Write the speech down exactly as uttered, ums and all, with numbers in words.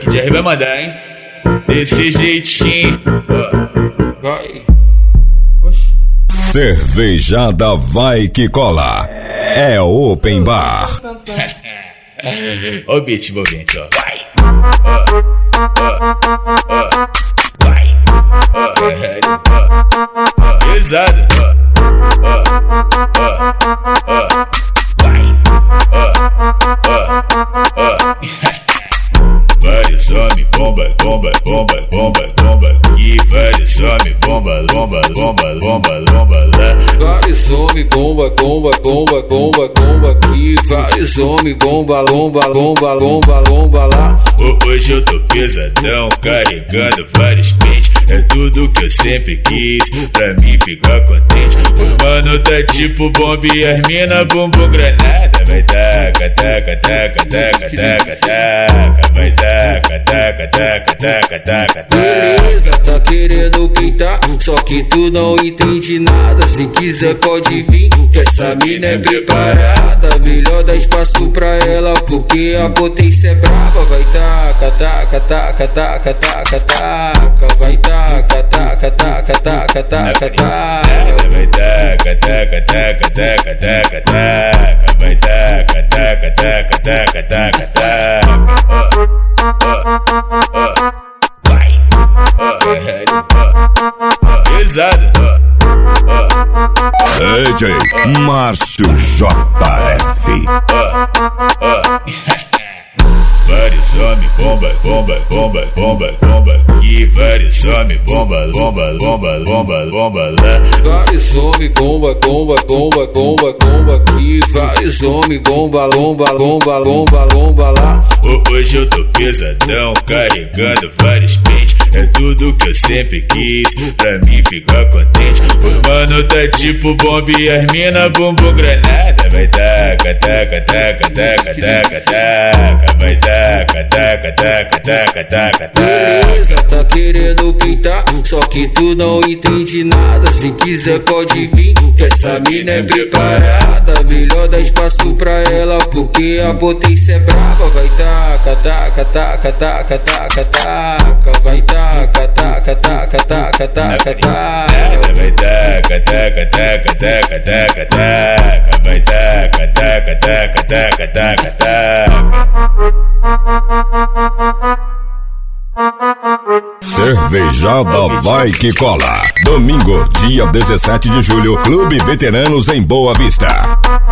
D J vai mandar, hein? Desse jeitinho. Vai. Cervejada vai que cola. É Open Bar. Ó o beat envolvente, ó. Vai. Vai. Pesado. Vai. Vários homens, bomba, bomba, bomba, bomba, bomba. E vários homens, bomba, bomba, bomba, bomba, bomba lá. Vários homens, bomba, bomba, bomba, bomba, bomba aqui. Vários homens, bomba, lomba, lomba, lomba, lomba lá. Hoje eu tô pesadão, carregando vários pentes. É tudo que eu sempre quis, pra mim ficar contente. O mano tá tipo bomba e as mina bumbum granada. Vai taca, taca, taca, taca, taca, taca. Vai taca, taca, taca, taca, taca, taca. Beleza, tá querendo pintar, só que tu não entende nada. Se quiser pode vir, que essa mina é preparada. Melhor dar espaço pra ela, porque a potência é brava. Vai taca, taca, taca, taca, taca, taca. Vai taca, taca, taca, taca, taca, taca. Vai taca, taca, taca, taca, taca, taca. Vai taca, taca, taca, taca, taca, taca. Vai. Pesado. D J Márcio J F. Vários homens, bomba, bomba, bomba, bomba, bomba. E vários homens, bomba, bomba, bomba, bomba, bomba lá. Vários homens, bomba, bomba, bomba, bomba, bomba aqui. Vários homens, bomba, lomba, lomba, lomba, lomba lá. Hoje eu tô pesadão, carregando vários pentes. É tudo que eu sempre quis, pra mim ficar contente. O mano tá tipo bomba e as mina bumbum granada. Vai taca, taca, taca, taca, taca, taca. Vai taca, taca, taca, taca, taca, taca. Beleza, tá querendo pintar, só que tu não entende nada. Se quiser pode vir, que essa mina é preparada. Melhor dar espaço pra ela, porque a potência é brava. Vai taca, taca, taca, taca, taca, taca. Vai taca, taca, taca, taca, taca, taca. Vai taca, taca, taca, taca, taca, taca. Vai taca, taca, taca, taca, taca, taca. Cervejada vai que cola. Domingo, dia dezessete de julho, Clube Veteranos em Boa Vista.